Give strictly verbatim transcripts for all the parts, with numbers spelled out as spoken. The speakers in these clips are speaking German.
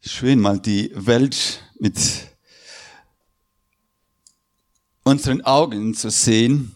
Schön, mal die Welt mit unseren Augen zu sehen,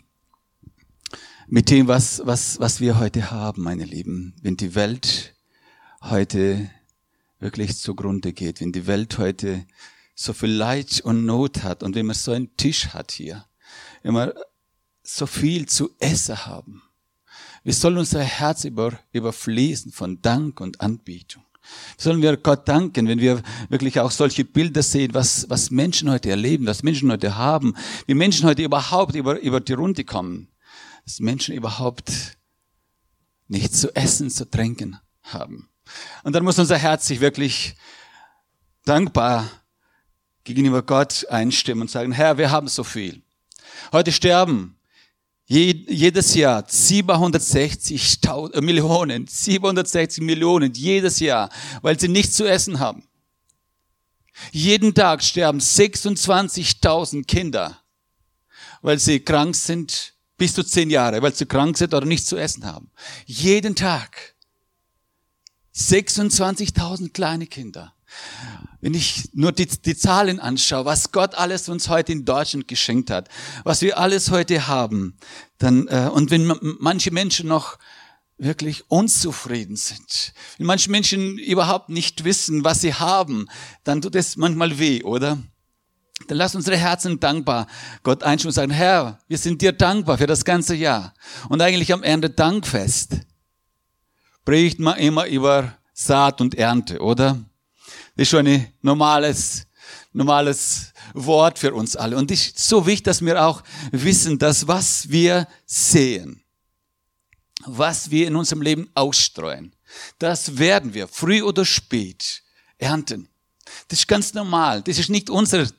mit dem, was, was, was wir heute haben, meine Lieben. Wenn die Welt heute wirklich zugrunde geht, wenn die Welt heute so viel Leid und Not hat und wenn man so einen Tisch hat hier, wenn wir so viel zu essen haben, wir sollen unser Herz über, überfließen von Dank und Anbetung. Sollen wir Gott danken, wenn wir wirklich auch solche Bilder sehen, was, was Menschen heute erleben, was Menschen heute haben, wie Menschen heute überhaupt über, über die Runde kommen, dass Menschen überhaupt nichts zu essen, zu trinken haben. Und dann muss unser Herz sich wirklich dankbar gegenüber Gott einstimmen und sagen, Herr, wir haben so viel. Heute sterben jedes Jahr siebenhundertsechzig Millionen, siebenhundertsechzig Millionen jedes Jahr, weil sie nichts zu essen haben. Jeden Tag sterben sechsundzwanzigtausend Kinder, weil sie krank sind, bis zu zehn Jahre, weil sie krank sind oder nichts zu essen haben. Jeden Tag sechsundzwanzigtausend kleine Kinder. Wenn ich nur die, die Zahlen anschaue, was Gott alles uns heute in Deutschland geschenkt hat, was wir alles heute haben, dann äh, und wenn manche Menschen noch wirklich unzufrieden sind, wenn manche Menschen überhaupt nicht wissen, was sie haben, dann tut es manchmal weh, oder? Dann lass unsere Herzen dankbar Gott einstimmen und sagen, Herr, wir sind dir dankbar für das ganze Jahr. Und eigentlich am Ende Dankfest predigt man immer über Saat und Ernte, oder? Das ist schon ein normales, normales Wort für uns alle. Und es ist so wichtig, dass wir auch wissen, dass was wir sehen, was wir in unserem Leben ausstreuen, das werden wir früh oder spät ernten. Das ist ganz normal. Das ist nicht unser,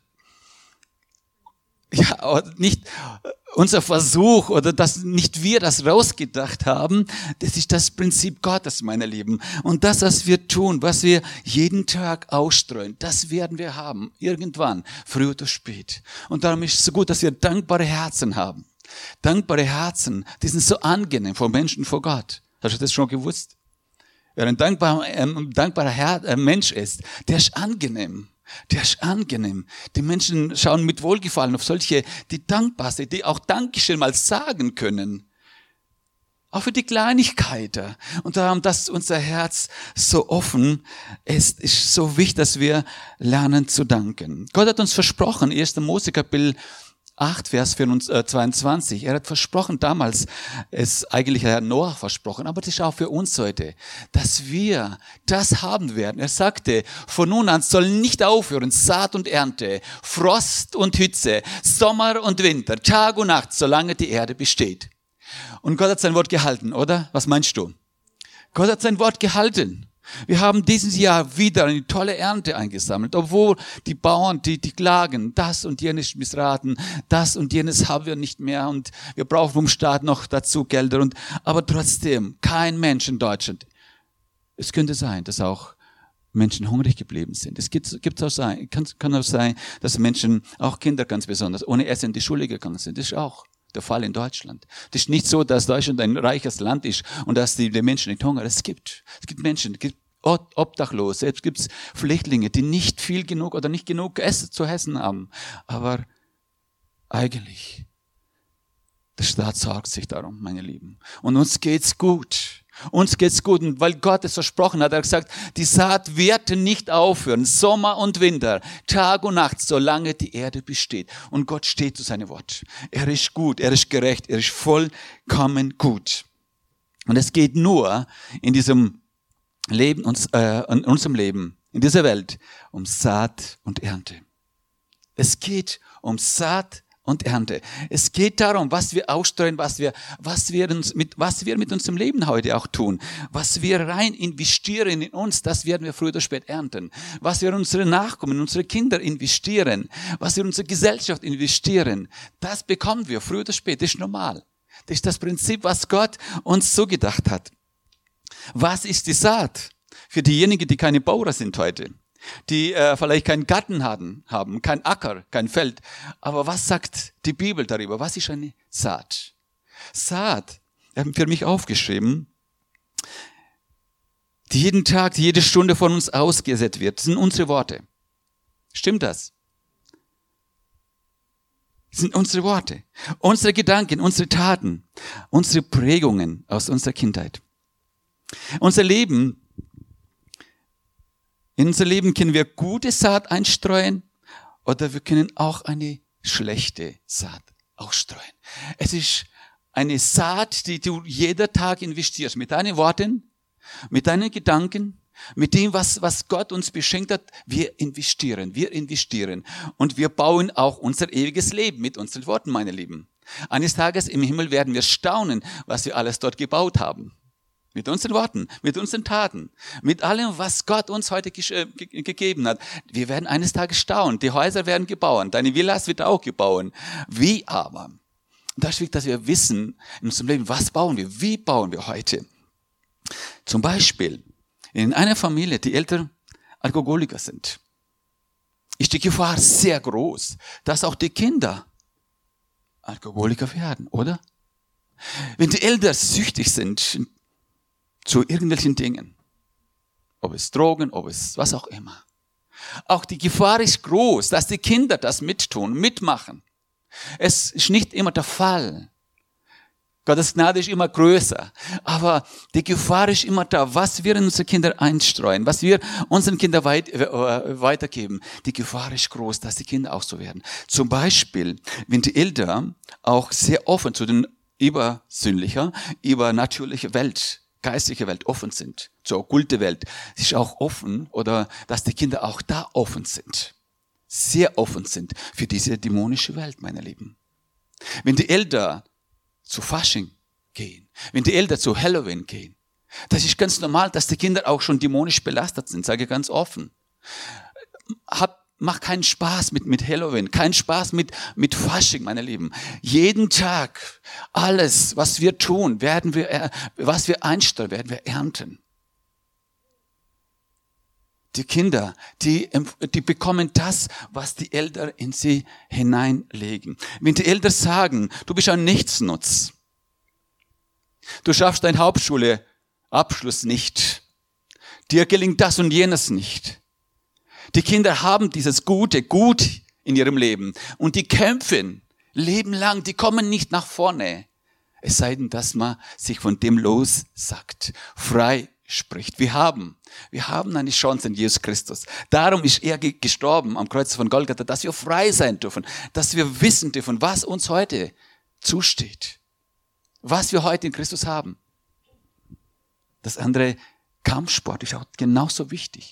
ja, nicht unser Versuch oder dass nicht wir das rausgedacht haben. Das ist das Prinzip Gottes, meine Lieben. Und das, was wir tun, was wir jeden Tag ausstreuen, das werden wir haben. Irgendwann, früh oder spät. Und darum ist es so gut, dass wir dankbare Herzen haben. Dankbare Herzen, die sind so angenehm vor Menschen, vor Gott. Hast du das schon gewusst? Wer ein dankbarer, ein dankbarer Herr, ein Mensch ist, der ist angenehm. Der ist angenehm. Die Menschen schauen mit Wohlgefallen auf solche, die dankbar sind, die auch Dankeschön mal sagen können. Auch für die Kleinigkeiten. Und darum, dass unser Herz so offen ist, ist so wichtig, dass wir lernen zu danken. Gott hat uns versprochen, erster Mose Kapitel acht, Vers zweiundzwanzig. Er hat versprochen damals, es eigentlich Herr Noah versprochen, aber das ist auch für uns heute, dass wir das haben werden. Er sagte, von nun an soll nicht aufhören Saat und Ernte, Frost und Hitze, Sommer und Winter, Tag und Nacht, solange die Erde besteht. Und Gott hat sein Wort gehalten, oder? Was meinst du? Gott hat sein Wort gehalten. Wir haben dieses Jahr wieder eine tolle Ernte eingesammelt, obwohl die Bauern, die, die klagen, das und jenes missraten, das und jenes haben wir nicht mehr und wir brauchen vom Staat noch dazu Gelder. Und, aber trotzdem, kein Mensch in Deutschland. Es könnte sein, dass auch Menschen hungrig geblieben sind. Es gibt, gibt auch sein, kann, kann auch sein, dass Menschen, auch Kinder ganz besonders, ohne Essen in die Schule gegangen sind. Das ist auch der Fall in Deutschland. Das ist nicht so, dass Deutschland ein reiches Land ist und dass die, die Menschen nicht hungern. Es gibt, es gibt Menschen, es gibt Obdachlose, es gibt Flüchtlinge, die nicht viel genug oder nicht genug Essen zu essen haben. Aber eigentlich, der Staat sorgt sich darum, meine Lieben. Und uns geht's gut. Uns geht's gut. Und weil Gott es versprochen hat, er hat gesagt, die Saat wird nicht aufhören. Sommer und Winter, Tag und Nacht, solange die Erde besteht. Und Gott steht zu seinem Wort. Er ist gut, er ist gerecht, er ist vollkommen gut. Und es geht nur in diesem Leben, uns, äh, in unserem Leben, in dieser Welt, um Saat und Ernte. Es geht um Saat und Ernte. Es geht darum, was wir ausstreuen, was wir, was wir uns mit, was wir mit unserem Leben heute auch tun. Was wir rein investieren in uns, das werden wir früher oder spät ernten. Was wir in unsere Nachkommen, in unsere Kinder investieren, was wir in unsere Gesellschaft investieren, das bekommen wir früher oder spät. Das ist normal. Das ist das Prinzip, was Gott uns so gedacht hat. Was ist die Saat? Für diejenigen, die keine Bauern sind heute, die äh, vielleicht keinen Garten haben, haben, kein Acker, kein Feld. Aber was sagt die Bibel darüber? Was ist eine Saat? Saat, wir haben für mich aufgeschrieben, die jeden Tag, die jede Stunde von uns ausgesetzt wird. Das sind unsere Worte. Stimmt das? Das sind unsere Worte, unsere Gedanken, unsere Taten, unsere Prägungen aus unserer Kindheit. Unser Leben, in unser Leben können wir gute Saat einstreuen oder wir können auch eine schlechte Saat ausstreuen. Es ist eine Saat, die du jeden Tag investierst, mit deinen Worten, mit deinen Gedanken, mit dem, was, was Gott uns beschenkt hat. Wir investieren, wir investieren und wir bauen auch unser ewiges Leben mit unseren Worten, meine Lieben. Eines Tages im Himmel werden wir staunen, was wir alles dort gebaut haben. Mit unseren Worten, mit unseren Taten, mit allem, was Gott uns heute ge- ge- gegeben hat. Wir werden eines Tages staunen. Die Häuser werden gebaut, deine Villas wird auch gebaut. Wie aber? Das ist wichtig, dass wir wissen in unserem Leben, was bauen wir, wie bauen wir heute. Zum Beispiel in einer Familie, die Eltern Alkoholiker sind, ist die Gefahr sehr groß, dass auch die Kinder Alkoholiker werden, oder? Wenn die Eltern süchtig sind zu irgendwelchen Dingen, ob es Drogen, ob es was auch immer. Auch die Gefahr ist groß, dass die Kinder das mittun, mitmachen. Es ist nicht immer der Fall. Gottes Gnade ist immer größer. Aber die Gefahr ist immer da, was wir in unsere Kinder einstreuen, was wir unseren Kindern weit, äh, weitergeben. Die Gefahr ist groß, dass die Kinder auch so werden. Zum Beispiel, wenn die Eltern auch sehr offen zu den übersinnlichen, übernatürlichen Welt, geistliche Welt offen sind, zur okkulte Welt, ist auch offen, oder dass die Kinder auch da offen sind, sehr offen sind für diese dämonische Welt, meine Lieben. Wenn die Eltern zu Fasching gehen, wenn die Eltern zu Halloween gehen, das ist ganz normal, dass die Kinder auch schon dämonisch belastet sind, sage ich ganz offen. Hab Mach keinen Spaß mit, mit Halloween, keinen Spaß mit, mit Fasching, meine Lieben. Jeden Tag, alles, was wir tun, werden wir, was wir einstreuen, werden wir ernten. Die Kinder, die, die bekommen das, was die Eltern in sie hineinlegen. Wenn die Eltern sagen, du bist ein Nichtsnutz, du schaffst deinen Hauptschule-Abschluss nicht, dir gelingt das und jenes nicht. Die Kinder haben dieses Gute, Gut in ihrem Leben und die kämpfen lebenlang, die kommen nicht nach vorne. Es sei denn, dass man sich von dem lossagt, frei spricht. Wir haben, wir haben eine Chance in Jesus Christus. Darum ist er gestorben am Kreuz von Golgatha, dass wir frei sein dürfen, dass wir wissen dürfen, was uns heute zusteht, was wir heute in Christus haben. Das andere, Kampfsport, ist auch genauso wichtig.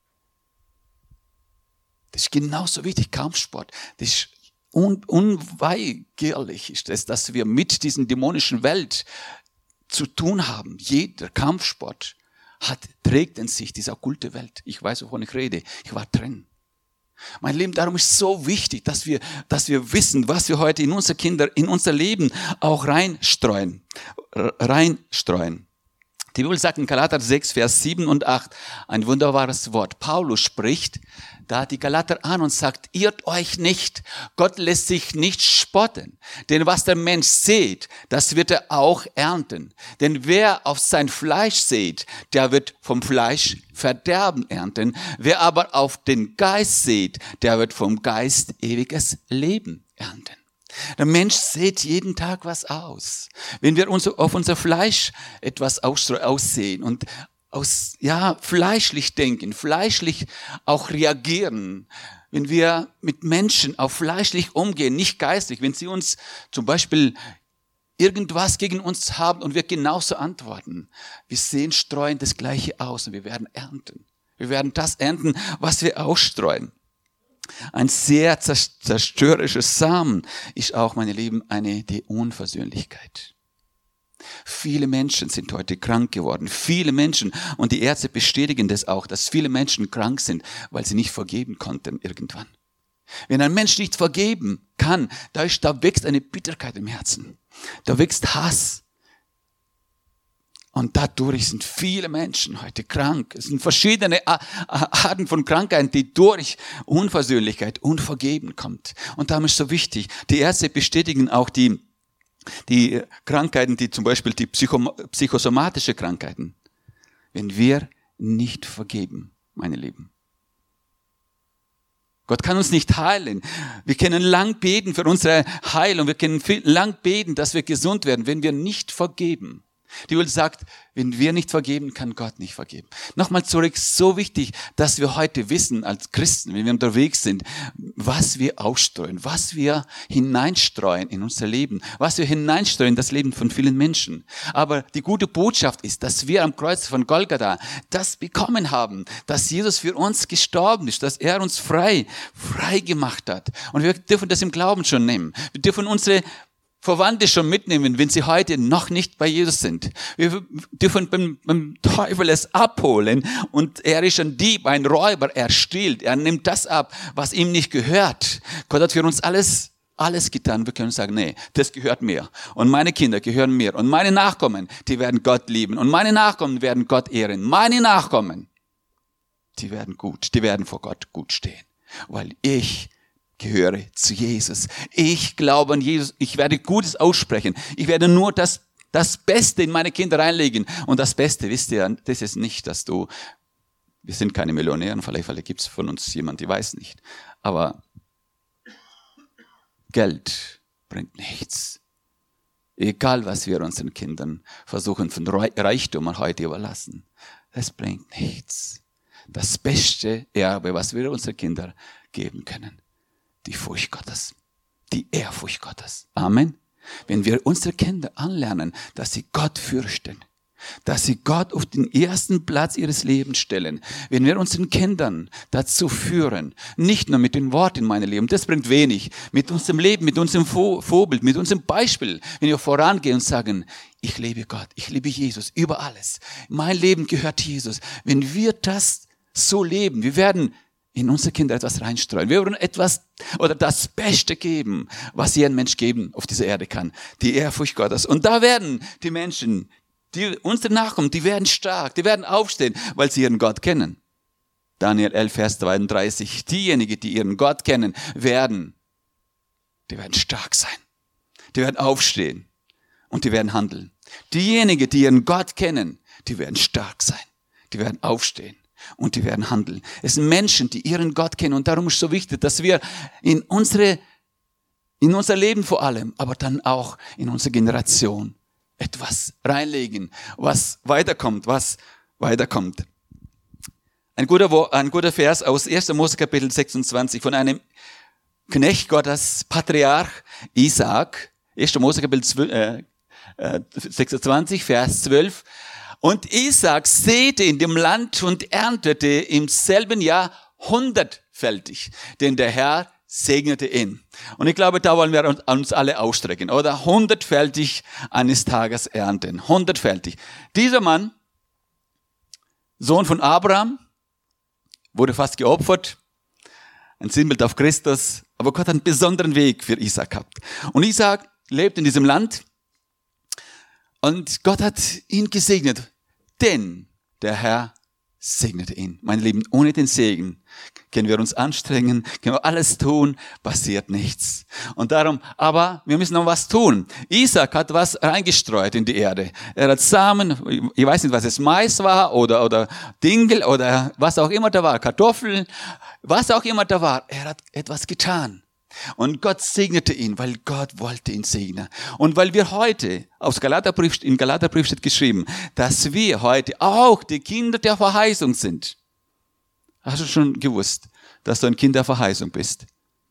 Das ist genauso wichtig, Kampfsport. Das ist un- unweigerlich, ist es, dass wir mit diesen dämonischen Welt zu tun haben. Jeder Kampfsport hat, trägt in sich diese okkulte Welt. Ich weiß, wovon ich rede. Ich war drin. Mein Leben, darum ist so wichtig, dass wir, dass wir wissen, was wir heute in unsere Kinder, in unser Leben auch reinstreuen. reinstreuen. Die Bibel sagt in Galater sechs, Vers sieben und acht, ein wunderbares Wort. Paulus spricht da die Galater an und sagt, irrt euch nicht, Gott lässt sich nicht spotten. Denn was der Mensch sät, das wird er auch ernten. Denn wer auf sein Fleisch sät, der wird vom Fleisch Verderben ernten. Wer aber auf den Geist sät, der wird vom Geist ewiges Leben ernten. Der Mensch sät jeden Tag was aus. Wenn wir uns auf unser Fleisch etwas aussehen und aus, ja, fleischlich denken, fleischlich auch reagieren, wenn wir mit Menschen auch fleischlich umgehen, nicht geistlich, wenn sie uns zum Beispiel irgendwas gegen uns haben und wir genauso antworten, wir sehen, streuen das Gleiche aus und wir werden ernten. Wir werden das ernten, was wir ausstreuen. Ein sehr zerstörerischer Samen ist auch, meine Lieben, eine die Unversöhnlichkeit. Viele Menschen sind heute krank geworden. Viele Menschen, und die Ärzte bestätigen das auch, dass viele Menschen krank sind, weil sie nicht vergeben konnten irgendwann. Wenn ein Mensch nicht vergeben kann, da, ist, da wächst eine Bitterkeit im Herzen. Da wächst Hass. Und dadurch sind viele Menschen heute krank. Es sind verschiedene Arten von Krankheiten, die durch Unversöhnlichkeit, Unvergeben kommt. Und darum ist so wichtig. Die Ärzte bestätigen auch die, die Krankheiten, die zum Beispiel die Psycho, psychosomatische Krankheiten. Wenn wir nicht vergeben, meine Lieben. Gott kann uns nicht heilen. Wir können lang beten für unsere Heilung. Wir können lang beten, dass wir gesund werden, wenn wir nicht vergeben. Die Bibel sagt, wenn wir nicht vergeben, kann Gott nicht vergeben. Nochmal zurück, so wichtig, dass wir heute wissen als Christen, wenn wir unterwegs sind, was wir ausstreuen, was wir hineinstreuen in unser Leben, was wir hineinstreuen in das Leben von vielen Menschen. Aber die gute Botschaft ist, dass wir am Kreuz von Golgatha das bekommen haben, dass Jesus für uns gestorben ist, dass er uns frei, frei gemacht hat. Und wir dürfen das im Glauben schon nehmen. Wir dürfen unsere Verwandte schon mitnehmen, wenn sie heute noch nicht bei Jesus sind. Wir dürfen beim, beim Teufel es abholen und er ist ein Dieb, ein Räuber, er stiehlt, er nimmt das ab, was ihm nicht gehört. Gott hat für uns alles, alles getan. Wir können sagen, nee, das gehört mir. Und meine Kinder gehören mir. Und meine Nachkommen, die werden Gott lieben. Und meine Nachkommen werden Gott ehren. Meine Nachkommen, die werden gut, die werden vor Gott gut stehen. Weil ich gehöre zu Jesus. Ich glaube an Jesus. Ich werde Gutes aussprechen. Ich werde nur das, das Beste in meine Kinder reinlegen. Und das Beste, wisst ihr, das ist nicht, dass du, wir sind keine Millionäre, vielleicht, vielleicht gibt es von uns jemand, die weiß nicht. Aber Geld bringt nichts. Egal, was wir unseren Kindern versuchen, von Reichtum heute überlassen. Das bringt nichts. Das beste Erbe, was wir unseren Kindern geben können. Die Furcht Gottes, die Ehrfurcht Gottes. Amen. Wenn wir unsere Kinder anlernen, dass sie Gott fürchten, dass sie Gott auf den ersten Platz ihres Lebens stellen, wenn wir unseren Kindern dazu führen, nicht nur mit den Worten in meinem Leben, das bringt wenig, mit unserem Leben, mit unserem Vorbild, mit unserem Beispiel, wenn wir vorangehen und sagen, ich liebe Gott, ich liebe Jesus über alles, mein Leben gehört Jesus. Wenn wir das so leben, wir werden in unsere Kinder etwas reinstreuen. Wir wollen etwas oder das Beste geben, was jeder Mensch geben auf dieser Erde kann. Die Ehrfurcht Gottes. Und da werden die Menschen, die unsere Nachkommen, die werden stark, die werden aufstehen, weil sie ihren Gott kennen. Daniel elf, Vers zweiunddreißig. Diejenigen, die ihren Gott kennen, werden, die werden stark sein. Die werden aufstehen und die werden handeln. Diejenigen, die ihren Gott kennen, die werden stark sein. Die werden aufstehen. Und die werden handeln. Es sind Menschen, die ihren Gott kennen. Und darum ist es so wichtig, dass wir in unsere, in unser Leben vor allem, aber dann auch in unsere Generation etwas reinlegen, was weiterkommt, was weiterkommt. Ein guter, ein guter Vers aus erster Mose Kapitel sechsundzwanzig von einem Knecht Gottes, Patriarch Isaak. erster Mose Kapitel sechsundzwanzig, Vers zwölf. Und Isaak säte in dem Land und erntete im selben Jahr hundertfältig, denn der Herr segnete ihn. Und ich glaube, da wollen wir uns alle ausstrecken, oder? Hundertfältig eines Tages ernten. Hundertfältig. Dieser Mann, Sohn von Abraham, wurde fast geopfert. Ein Sinnbild auf Christus. Aber Gott hat einen besonderen Weg für Isaak gehabt. Und Isaak lebt in diesem Land. Und Gott hat ihn gesegnet, denn der Herr segnete ihn. Meine Lieben, ohne den Segen können wir uns anstrengen, können wir alles tun, passiert nichts. Und darum, aber wir müssen noch was tun. Isaak hat was reingestreut in die Erde. Er hat Samen, ich weiß nicht, was es Mais war oder, oder Dinkel oder was auch immer da war, Kartoffeln, was auch immer da war. Er hat etwas getan. Und Gott segnete ihn, weil Gott wollte ihn segnen. Und weil wir heute, aus Galaterbrief, in Galaterbrief steht geschrieben, dass wir heute auch die Kinder der Verheißung sind. Hast du schon gewusst, dass du ein Kind der Verheißung bist?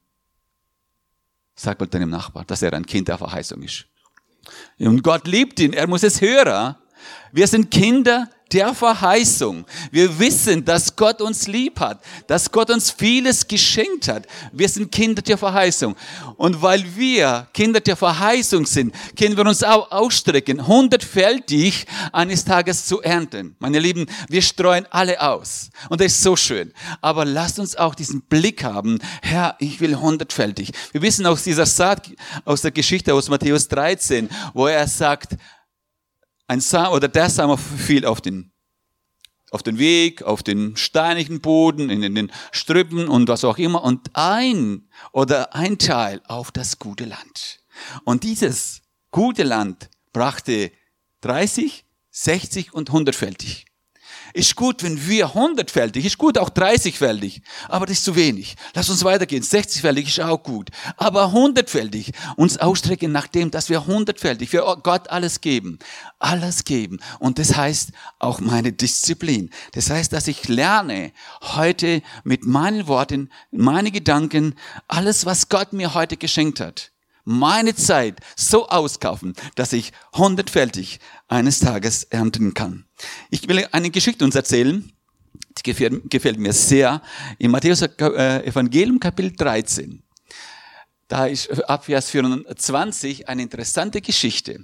Sag mal deinem Nachbarn, dass er ein Kind der Verheißung ist. Und Gott liebt ihn, er muss es hören. Wir sind Kinder der Verheißung. Wir wissen, dass Gott uns lieb hat, dass Gott uns vieles geschenkt hat. Wir sind Kinder der Verheißung. Und weil wir Kinder der Verheißung sind, können wir uns auch ausstrecken, hundertfältig eines Tages zu ernten. Meine Lieben, wir streuen alle aus. Und das ist so schön. Aber lasst uns auch diesen Blick haben, Herr, ich will hundertfältig. Wir wissen aus dieser Saat, aus der Geschichte aus Matthäus dreizehn, wo er sagt, ein Samen oder der Samen fiel auf den, auf den Weg, auf den steinigen Boden, in den Strüppen und was auch immer. Und ein oder ein Teil auf das gute Land. Und dieses gute Land brachte dreißig, sechzig und hundertfältig. Ist gut, wenn wir hundertfältig, ist gut auch dreißigfältig, aber das ist zu wenig. Lass uns weitergehen. sechzigfältig ist auch gut, aber hundertfältig uns ausstrecken nach dem, dass wir hundertfältig für Gott alles geben. Alles geben. Und das heißt auch meine Disziplin. Das heißt, dass ich lerne, heute mit meinen Worten, meine Gedanken, alles, was Gott mir heute geschenkt hat, meine Zeit so auskaufen, dass ich hundertfältig eines Tages ernten kann. Ich will eine Geschichte uns erzählen, die gefällt, gefällt mir sehr. In Matthäus Evangelium Kapitel dreizehn, da ist ab Vers vierundzwanzig eine interessante Geschichte.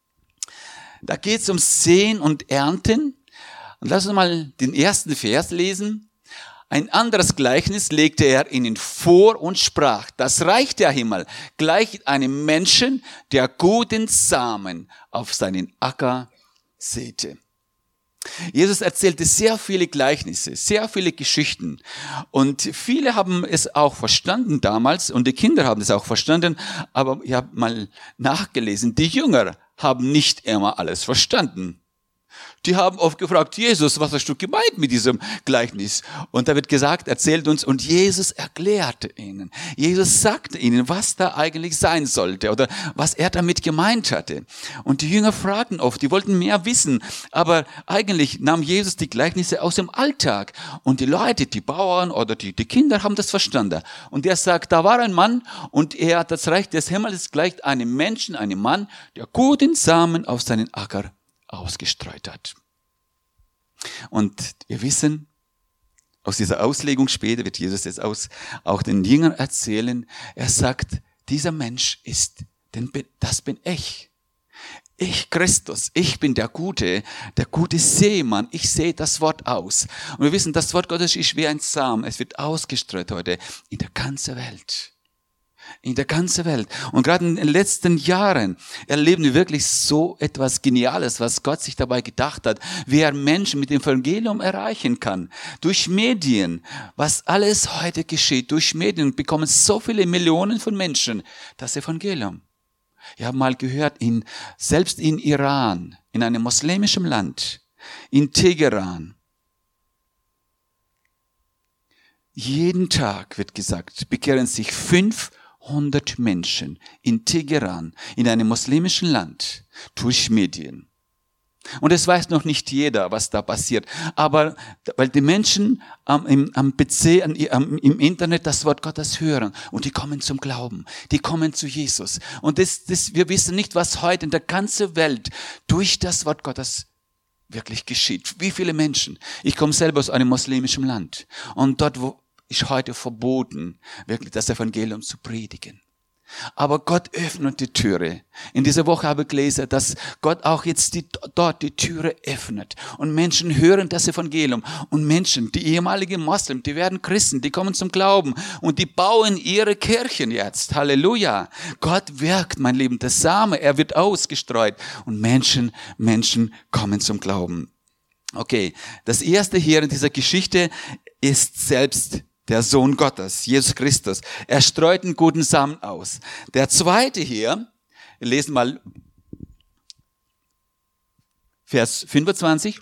Da geht es um Säen und Ernten. Und lass uns mal den ersten Vers lesen. Ein anderes Gleichnis legte er ihnen vor und sprach: Das Reich der Himmel gleicht einem Menschen, der guten Samen auf seinen Acker säte. Jesus erzählte sehr viele Gleichnisse, sehr viele Geschichten. Und viele haben es auch verstanden damals und die Kinder haben es auch verstanden. Aber ich habe mal nachgelesen, die Jünger haben nicht immer alles verstanden. Die haben oft gefragt: Jesus, was hast du gemeint mit diesem Gleichnis? Und da wird gesagt, erzählt uns, und Jesus erklärte ihnen. Jesus sagte ihnen, was da eigentlich sein sollte oder was er damit gemeint hatte. Und die Jünger fragten oft, die wollten mehr wissen, aber eigentlich nahm Jesus die Gleichnisse aus dem Alltag. Und die Leute, die Bauern oder die, die Kinder haben das verstanden. Und er sagt, da war ein Mann und er, das Reich des Himmels gleicht einem Menschen, einem Mann, der guten Samen auf seinen Acker ausgestreut hat. Und wir wissen, aus dieser Auslegung später wird Jesus jetzt aus, auch den Jüngern erzählen, er sagt, dieser Mensch ist, denn das bin ich. Ich, Christus, ich bin der Gute, der gute Seemann. Ich sehe das Wort aus. Und wir wissen, das Wort Gottes ist wie ein Samen. Es wird ausgestreut heute in der ganzen Welt. In der ganzen Welt. Und gerade in den letzten Jahren erleben wir wirklich so etwas Geniales, was Gott sich dabei gedacht hat, wie er Menschen mit dem Evangelium erreichen kann. Durch Medien, was alles heute geschieht, durch Medien bekommen so viele Millionen von Menschen das Evangelium. Ich habe mal gehört, in, selbst in Iran, in einem muslimischen Land, in Teheran, jeden Tag wird gesagt, bekehren sich fünfhundert Menschen in Teheran, in einem muslimischen Land, durch Medien. Und es weiß noch nicht jeder, was da passiert. Aber weil die Menschen am, im, am P C, am, im Internet das Wort Gottes hören und die kommen zum Glauben, die kommen zu Jesus. Und das, das, wir wissen nicht, was heute in der ganzen Welt durch das Wort Gottes wirklich geschieht. Wie viele Menschen. Ich komme selber aus einem muslimischen Land. Und dort, wo ist heute verboten, wirklich das Evangelium zu predigen. Aber Gott öffnet die Türe. In dieser Woche habe ich gelesen, dass Gott auch jetzt die, dort die Türe öffnet. Und Menschen hören das Evangelium. Und Menschen, die ehemaligen Moslems, die werden Christen, die kommen zum Glauben. Und die bauen ihre Kirchen jetzt. Halleluja. Gott wirkt, mein Lieben, der Same, er wird ausgestreut. Und Menschen, Menschen kommen zum Glauben. Okay, das erste hier in dieser Geschichte ist selbst der Sohn Gottes, Jesus Christus. Er streut einen guten Samen aus. Der zweite hier, wir lesen mal Vers fünfundzwanzig.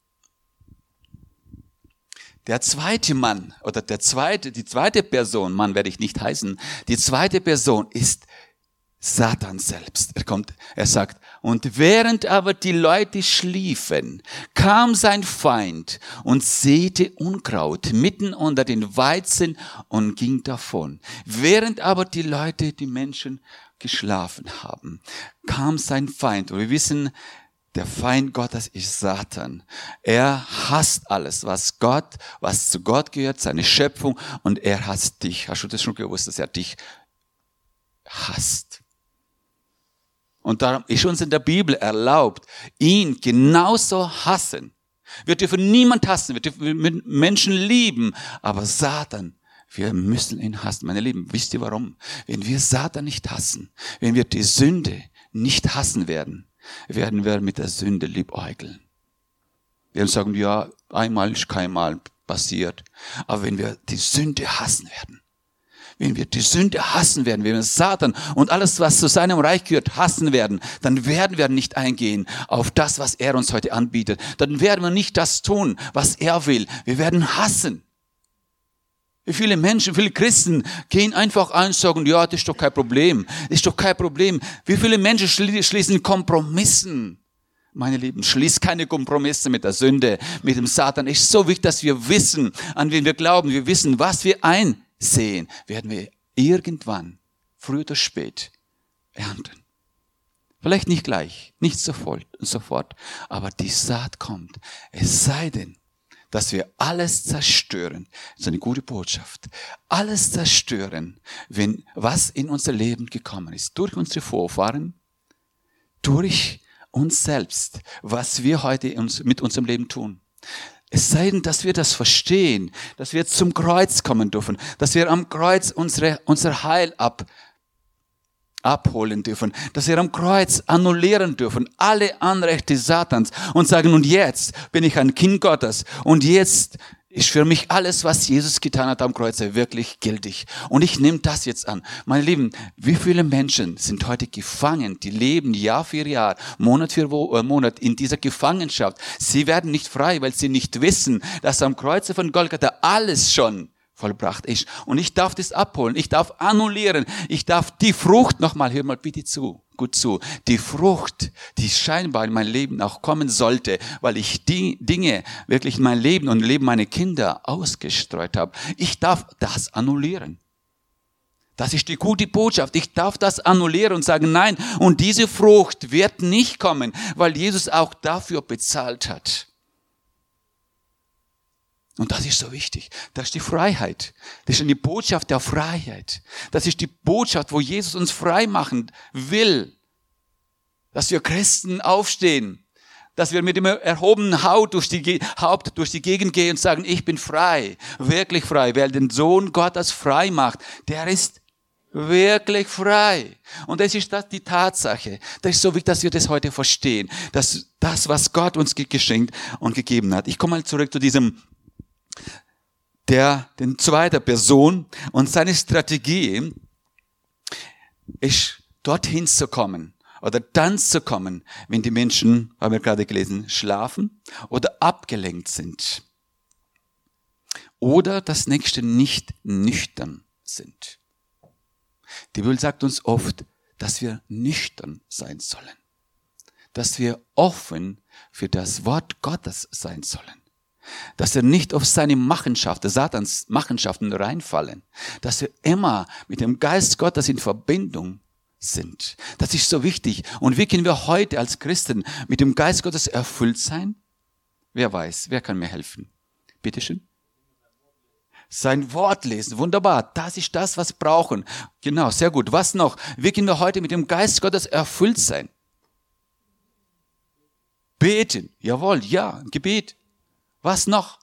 Der zweite Mann oder der zweite, die zweite Person, Mann werde ich nicht heißen, die zweite Person ist Satan selbst. Er kommt, er sagt, und während aber die Leute schliefen, kam sein Feind und säte Unkraut mitten unter den Weizen und ging davon. Während aber die Leute, die Menschen geschlafen haben, kam sein Feind. Und wir wissen, der Feind Gottes ist Satan. Er hasst alles, was Gott, was zu Gott gehört, seine Schöpfung, und er hasst dich. Hast du das schon gewusst, dass er dich hasst? Und darum ist uns in der Bibel erlaubt, ihn genauso hassen. Wir dürfen niemand hassen, wir dürfen Menschen lieben, aber Satan, wir müssen ihn hassen. Meine Lieben, wisst ihr warum? Wenn wir Satan nicht hassen, wenn wir die Sünde nicht hassen werden, werden wir mit der Sünde liebäugeln. Wir werden sagen, ja, einmal ist keinmal passiert. Aber wenn wir die Sünde hassen werden, wenn wir die Sünde hassen werden, wenn wir Satan und alles, was zu seinem Reich gehört, hassen werden, dann werden wir nicht eingehen auf das, was er uns heute anbietet. Dann werden wir nicht das tun, was er will. Wir werden hassen. Wie viele Menschen, viele Christen gehen einfach ein und sagen, ja, das ist doch kein Problem. Das ist doch kein Problem. Wie viele Menschen schließen Kompromissen? Meine Lieben, schließt keine Kompromisse mit der Sünde, mit dem Satan. Es ist so wichtig, dass wir wissen, an wen wir glauben. Wir wissen, was wir ein sehen, werden wir irgendwann, früh oder spät, ernten. Vielleicht nicht gleich, nicht sofort, sofort, aber die Saat kommt. Es sei denn, dass wir alles zerstören. Das ist eine gute Botschaft. Alles zerstören, wenn was in unser Leben gekommen ist, durch unsere Vorfahren, durch uns selbst, was wir heute uns, mit unserem Leben tun. Es sei denn, dass wir das verstehen, dass wir zum Kreuz kommen dürfen, dass wir am Kreuz unsere, unser Heil ab, abholen dürfen, dass wir am Kreuz annullieren dürfen, alle Anrechte Satans und sagen, und jetzt bin ich ein Kind Gottes und jetzt ist für mich alles, was Jesus getan hat am Kreuz, wirklich gültig. Und ich nehme das jetzt an. Meine Lieben, wie viele Menschen sind heute gefangen, die leben Jahr für Jahr, Monat für Monat in dieser Gefangenschaft. Sie werden nicht frei, weil sie nicht wissen, dass am Kreuze von Golgatha alles schon vollbracht ist. Und ich darf das abholen, ich darf annullieren, ich darf die Frucht, nochmal, hör mal bitte zu, gut zu, die Frucht, die scheinbar in mein Leben auch kommen sollte, weil ich die Dinge wirklich in mein Leben und im Leben meiner Kinder ausgestreut habe, ich darf das annullieren. Das ist die gute Botschaft. Ich darf das annullieren und sagen, nein, und diese Frucht wird nicht kommen, weil Jesus auch dafür bezahlt hat. Und das ist so wichtig. Das ist die Freiheit. Das ist eine Botschaft der Freiheit. Das ist die Botschaft, wo Jesus uns frei machen will. Dass wir Christen aufstehen. Dass wir mit dem erhobenen Haupt durch die, Haupt durch die Gegend gehen und sagen, ich bin frei. Wirklich frei. Wer den Sohn Gottes frei macht, der ist wirklich frei. Und das ist das die Tatsache. Das ist so wichtig, dass wir das heute verstehen. Dass das, was Gott uns geschenkt und gegeben hat. Ich komme mal zurück zu diesem Der, den zweiten Person und seine Strategie ist, dorthin zu kommen oder dann zu kommen, wenn die Menschen, haben wir gerade gelesen, schlafen oder abgelenkt sind oder das nächste nicht nüchtern sind. Die Bibel sagt uns oft, dass wir nüchtern sein sollen, dass wir offen für das Wort Gottes sein sollen. Dass wir nicht auf seine Machenschaften, Satans Machenschaften reinfallen. Dass wir immer mit dem Geist Gottes in Verbindung sind. Das ist so wichtig. Und wie können wir heute als Christen mit dem Geist Gottes erfüllt sein? Wer weiß, wer kann mir helfen? Bitteschön. Sein Wort lesen, wunderbar. Das ist das, was wir brauchen. Genau, sehr gut. Was noch? Wie können wir heute mit dem Geist Gottes erfüllt sein? Beten. Jawohl, ja, Gebet. Was noch?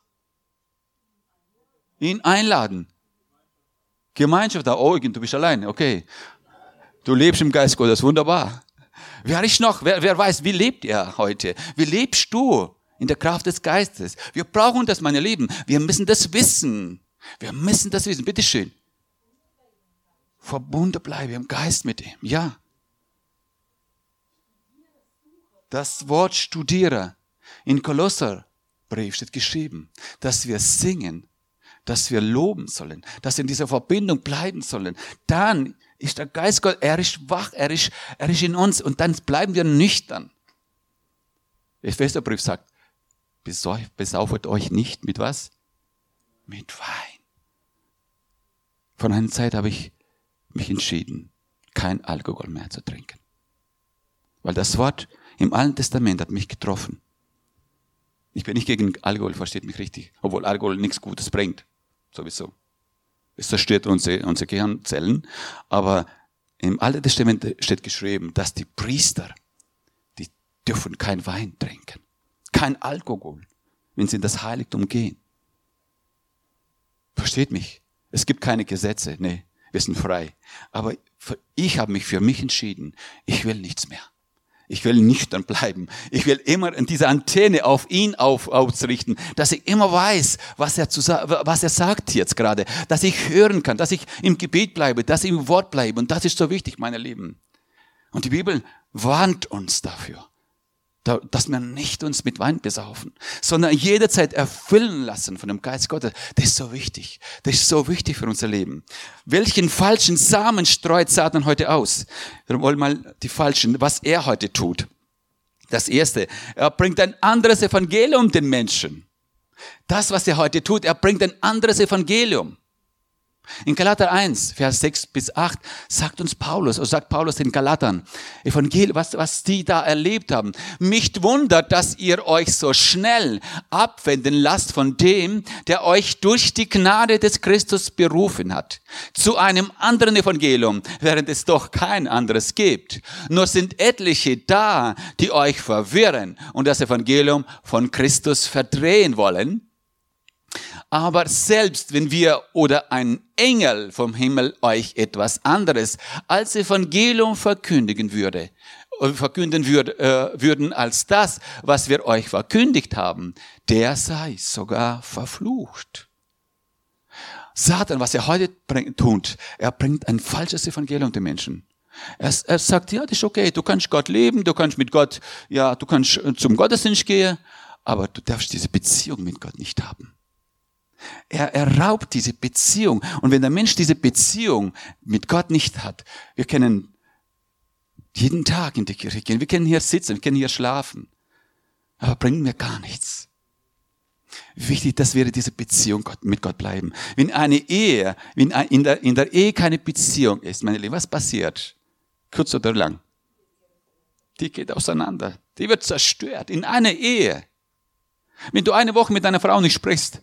Ihn einladen. Gemeinschaft. Oh, du bist allein. Okay. Du lebst im Geist Gottes. Wunderbar. Wer ist noch? Wer, wer weiß, wie lebt er heute? Wie lebst du in der Kraft des Geistes? Wir brauchen das, meine Lieben. Wir müssen das wissen. Wir müssen das wissen. Bitteschön. Verbunden bleiben im Geist mit ihm. Ja. Das Wort studiere. In Kolosser Brief steht geschrieben, dass wir singen, dass wir loben sollen, dass wir in dieser Verbindung bleiben sollen. Dann ist der Geist Gottes, er ist wach, er ist, er ist in uns und dann bleiben wir nüchtern. Der Epheserbrief sagt, besaufet euch nicht mit was? Mit Wein. Von einer Zeit habe ich mich entschieden, kein Alkohol mehr zu trinken. Weil das Wort im Alten Testament hat mich getroffen. Ich bin nicht gegen Alkohol, versteht mich richtig. Obwohl Alkohol nichts Gutes bringt. Sowieso. Es zerstört unsere, unsere Gehirnzellen. Aber im Alten Testament steht geschrieben, dass die Priester, die dürfen kein Wein trinken. Kein Alkohol, wenn sie in das Heiligtum gehen. Versteht mich? Es gibt keine Gesetze. Nee, wir sind frei. Aber ich habe mich für mich entschieden. Ich will nichts mehr. Ich will nüchtern bleiben. Ich will immer diese Antenne auf ihn auf, ausrichten, dass ich immer weiß, was er, zu, was er sagt jetzt gerade, dass ich hören kann, dass ich im Gebet bleibe, dass ich im Wort bleibe. Und das ist so wichtig, meine Lieben. Und die Bibel warnt uns dafür, dass wir nicht uns mit Wein besaufen, sondern jederzeit erfüllen lassen von dem Geist Gottes. Das ist so wichtig. Das ist so wichtig für unser Leben. Welchen falschen Samen streut Satan heute aus? Wir wollen mal die falschen, was er heute tut. Das Erste, er bringt ein anderes Evangelium den Menschen. Das, was er heute tut, er bringt ein anderes Evangelium. In Galater eins, Vers sechs bis acht, sagt uns Paulus, oder sagt Paulus den Galatern, Evangelium, was, was die da erlebt haben. Mich wundert, dass ihr euch so schnell abwenden lasst von dem, der euch durch die Gnade des Christus berufen hat, zu einem anderen Evangelium, während es doch kein anderes gibt. Nur sind etliche da, die euch verwirren und das Evangelium von Christus verdrehen wollen. Aber selbst wenn wir oder ein Engel vom Himmel euch etwas anderes als Evangelium verkündigen würde, verkünden würd, äh, würden als das, was wir euch verkündigt haben, der sei sogar verflucht. Satan, was er heute bringt, tut, er bringt ein falsches Evangelium den Menschen. Er, er sagt, ja, das ist okay, du kannst Gott leben, du kannst mit Gott, ja, du kannst zum Gottesdienst gehen, aber du darfst diese Beziehung mit Gott nicht haben. Er, er raubt diese Beziehung. Und wenn der Mensch diese Beziehung mit Gott nicht hat, wir können jeden Tag in die Kirche gehen, wir können hier sitzen, wir können hier schlafen, aber bringen mir gar nichts. Wichtig, dass wir diese Beziehung mit Gott bleiben. Wenn eine Ehe, wenn in der, in der Ehe keine Beziehung ist, meine Lieben, was passiert? Kurz oder lang? Die geht auseinander. Die wird zerstört. In einer Ehe. Wenn du eine Woche mit deiner Frau nicht sprichst,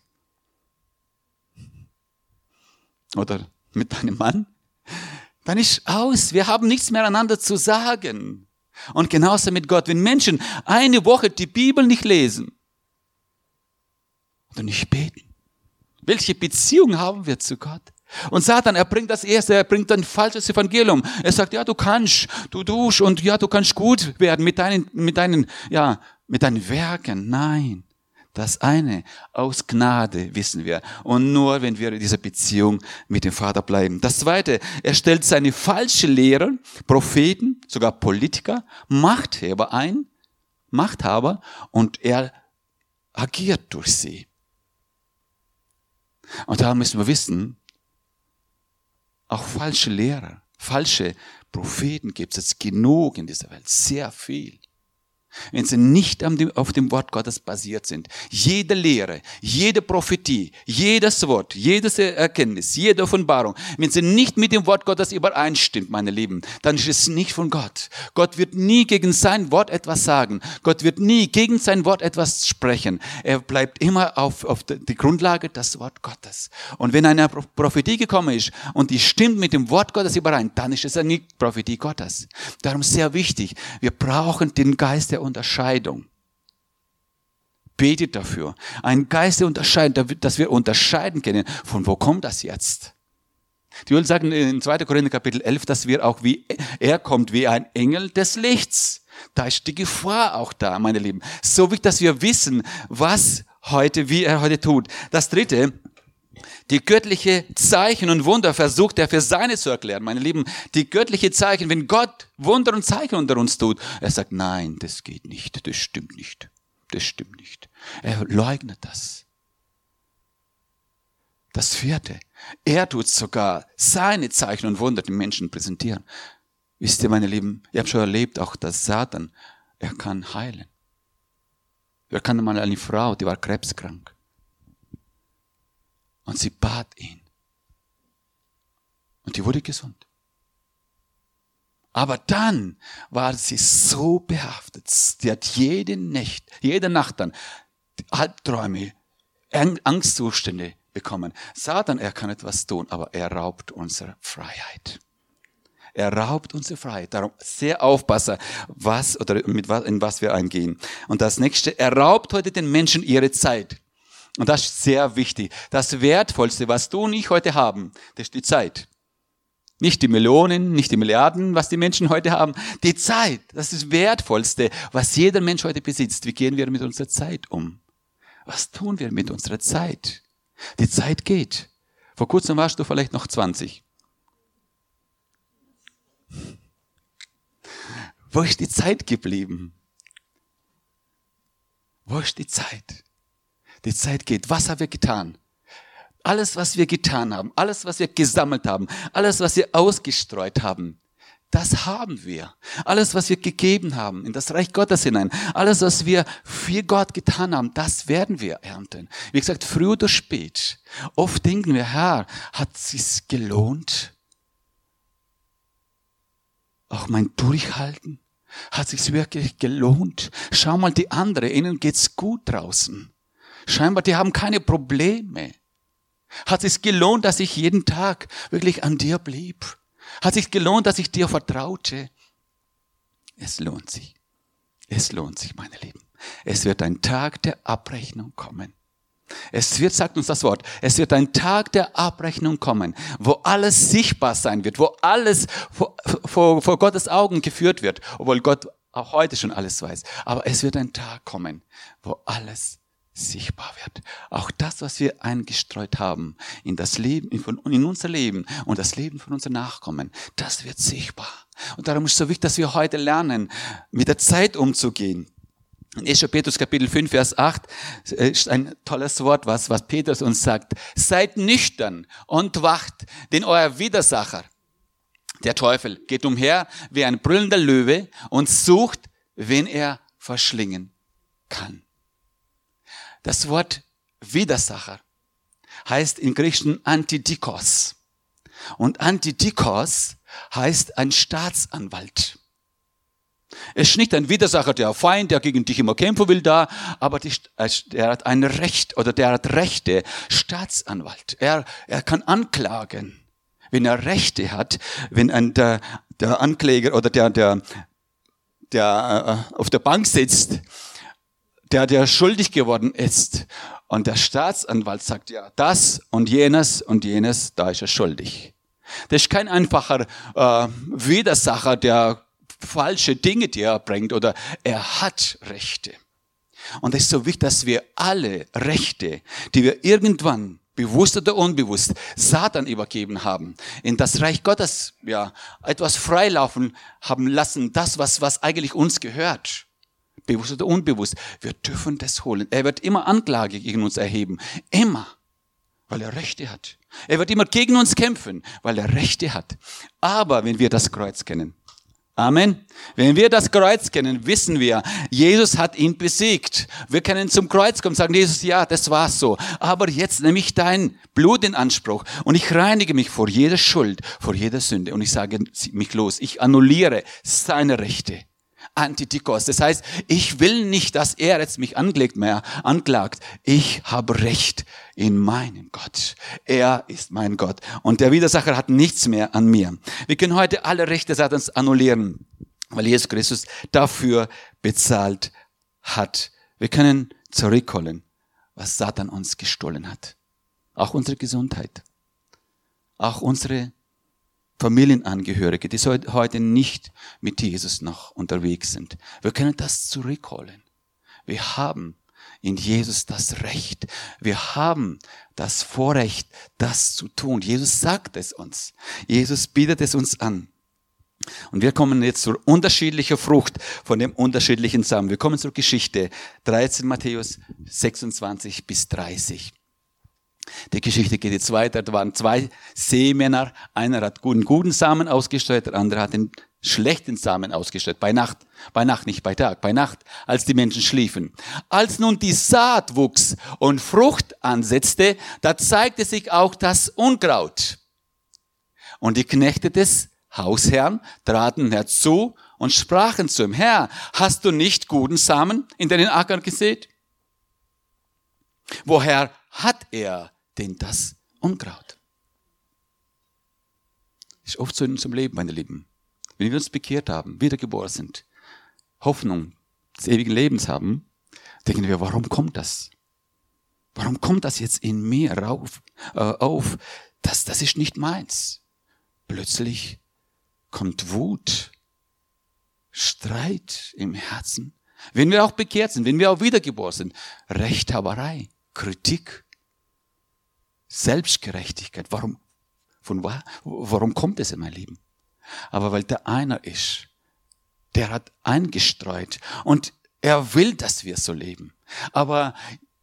oder mit deinem Mann, dann ist aus. Wir haben nichts mehr einander zu sagen. Und genauso mit Gott. Wenn Menschen eine Woche die Bibel nicht lesen oder nicht beten, welche Beziehung haben wir zu Gott? Und Satan, er bringt das Erste, er bringt ein falsches Evangelium. Er sagt, ja, du kannst, du duschst und ja, du kannst gut werden mit deinen, mit deinen, ja, mit deinen Werken. Nein. Das eine, aus Gnade wissen wir. Und nur, wenn wir in dieser Beziehung mit dem Vater bleiben. Das Zweite, er stellt seine falsche Lehrer, Propheten, sogar Politiker, Machthaber ein, Machthaber, und er agiert durch sie. Und da müssen wir wissen, auch falsche Lehrer, falsche Propheten gibt es genug in dieser Welt, sehr viel. Wenn sie nicht auf dem Wort Gottes basiert sind. Jede Lehre, jede Prophetie, jedes Wort, jede Erkenntnis, jede Offenbarung, wenn sie nicht mit dem Wort Gottes übereinstimmt, meine Lieben, dann ist es nicht von Gott. Gott wird nie gegen sein Wort etwas sagen. Gott wird nie gegen sein Wort etwas sprechen. Er bleibt immer auf, auf die Grundlage das Wort Gottes. Und wenn eine Prophetie gekommen ist und die stimmt mit dem Wort Gottes überein, dann ist es eine Prophetie Gottes. Darum sehr wichtig, wir brauchen den Geist der Unterscheidung. Betet dafür. Ein Geist der Unterscheidung, dass wir unterscheiden können, von wo kommt das jetzt? Die Bibel sagt in zweiter Korinther Kapitel elf, dass wir auch wie, er kommt wie ein Engel des Lichts. Da ist die Gefahr auch da, meine Lieben. So wichtig, dass wir wissen, was heute, wie er heute tut. Das Dritte, die göttliche Zeichen und Wunder versucht er für seine zu erklären. Meine Lieben, die göttliche Zeichen, wenn Gott Wunder und Zeichen unter uns tut, er sagt, nein, das geht nicht, das stimmt nicht, das stimmt nicht. Er leugnet das. Das Vierte, er tut sogar seine Zeichen und Wunder den Menschen präsentieren. Wisst ihr, meine Lieben, ich habe schon erlebt, auch dass Satan, er kann heilen. Wir kannten mal eine Frau, die war krebskrank. Und sie bat ihn. Und die wurde gesund. Aber dann war sie so behaftet. Sie hat jede Nacht, jede Nacht dann Albträume, Angstzustände bekommen. Satan, er kann etwas tun, aber er raubt unsere Freiheit. Er raubt unsere Freiheit. Darum sehr aufpassen, was oder mit was, in was wir eingehen. Und das nächste, er raubt heute den Menschen ihre Zeit. Und das ist sehr wichtig. Das Wertvollste, was du und ich heute haben, das ist die Zeit. Nicht die Millionen, nicht die Milliarden, was die Menschen heute haben. Die Zeit, das ist das Wertvollste, was jeder Mensch heute besitzt. Wie gehen wir mit unserer Zeit um? Was tun wir mit unserer Zeit? Die Zeit geht. Vor kurzem warst du vielleicht noch zwanzig. Wo ist die Zeit geblieben? Wo ist die Zeit? Die Zeit geht. Was haben wir getan? Alles, was wir getan haben, alles, was wir gesammelt haben, alles, was wir ausgestreut haben, das haben wir. Alles, was wir gegeben haben, in das Reich Gottes hinein, alles, was wir für Gott getan haben, das werden wir ernten. Wie gesagt, früh oder spät. Oft denken wir, Herr, hat es sich gelohnt? Auch mein Durchhalten? Hat es sich wirklich gelohnt? Schau mal die anderen, ihnen geht's gut draußen. Scheinbar, die haben keine Probleme. Hat es sich gelohnt, dass ich jeden Tag wirklich an dir blieb? Hat es sich gelohnt, dass ich dir vertraute? Es lohnt sich. Es lohnt sich, meine Lieben. Es wird ein Tag der Abrechnung kommen. Es wird, sagt uns das Wort, es wird ein Tag der Abrechnung kommen, wo alles sichtbar sein wird, wo alles vor, vor, vor Gottes Augen geführt wird, obwohl Gott auch heute schon alles weiß. Aber es wird ein Tag kommen, wo alles sichtbar wird. Auch das, was wir eingestreut haben in das Leben, in unser Leben und das Leben von unseren Nachkommen, das wird sichtbar. Und darum ist es so wichtig, dass wir heute lernen, mit der Zeit umzugehen. In erster Petrus Kapitel fünf, Vers acht ist ein tolles Wort, was, was Petrus uns sagt. Seid nüchtern und wacht, denn euer Widersacher, der Teufel, geht umher wie ein brüllender Löwe und sucht, wen er verschlingen kann. Das Wort Widersacher heißt im Griechischen Antidikos. Und Antidikos heißt ein Staatsanwalt. Es ist nicht ein Widersacher, der Feind, der gegen dich immer kämpfen will da, aber die, der hat ein Recht oder der hat Rechte, Staatsanwalt. Er, er kann anklagen, wenn er Rechte hat, wenn ein, der, der Ankläger oder der, der, der äh, auf der Bank sitzt, der, der schuldig geworden ist. Und der Staatsanwalt sagt, ja, das und jenes und jenes, da ist er schuldig. Das ist kein einfacher äh, Widersacher, der falsche Dinge, die er bringt, oder er hat Rechte. Und es ist so wichtig, dass wir alle Rechte, die wir irgendwann, bewusst oder unbewusst, Satan übergeben haben, in das Reich Gottes ja etwas freilaufen haben lassen, das, was, was eigentlich uns gehört. Bewusst oder unbewusst. Wir dürfen das holen. Er wird immer Anklage gegen uns erheben. Immer. Weil er Rechte hat. Er wird immer gegen uns kämpfen, weil er Rechte hat. Aber wenn wir das Kreuz kennen, Amen. Wenn wir das Kreuz kennen, wissen wir, Jesus hat ihn besiegt. Wir können zum Kreuz kommen und sagen, Jesus, ja, das war's so. Aber jetzt nehme ich dein Blut in Anspruch und ich reinige mich vor jeder Schuld, vor jeder Sünde. Und ich sage mich los. Ich annulliere seine Rechte. Antidikos. Das heißt, ich will nicht, dass er jetzt mich anklagt mehr, anklagt. Ich habe Recht in meinem Gott. Er ist mein Gott. Und der Widersacher hat nichts mehr an mir. Wir können heute alle Rechte Satans annullieren, weil Jesus Christus dafür bezahlt hat. Wir können zurückholen, was Satan uns gestohlen hat. Auch unsere Gesundheit. Auch unsere Familienangehörige, die heute nicht mit Jesus noch unterwegs sind. Wir können das zurückholen. Wir haben in Jesus das Recht. Wir haben das Vorrecht, das zu tun. Jesus sagt es uns. Jesus bietet es uns an. Und wir kommen jetzt zur unterschiedlichen Frucht von dem unterschiedlichen Samen. Wir kommen zur Geschichte dreizehn, Matthäus sechsundzwanzig bis dreißig. Die Geschichte geht jetzt weiter. Da waren zwei Seemänner. Einer hat einen guten Samen ausgestreut, der andere hat den schlechten Samen ausgestreut. Bei Nacht, bei Nacht, nicht bei Tag, bei Nacht, als die Menschen schliefen. Als nun die Saat wuchs und Frucht ansetzte, da zeigte sich auch das Unkraut. Und die Knechte des Hausherrn traten herzu und sprachen zu ihm, Herr, hast du nicht guten Samen in deinen Acker gesät? Woher hat er denn das Unkraut? Das ist oft so in unserem Leben, meine Lieben. Wenn wir uns bekehrt haben, wiedergeboren sind, Hoffnung des ewigen Lebens haben, denken wir, warum kommt das? Warum kommt das jetzt in mir rauf, äh, auf? Das, das ist nicht meins. plötzlich kommt Wut, Streit im Herzen. Wenn wir auch bekehrt sind, wenn wir auch wiedergeboren sind, Rechthaberei, Kritik, Selbstgerechtigkeit. Warum, von, warum kommt es in mein Leben? Aber weil da einer ist, der hat eingestreut und er will, dass wir so leben. Aber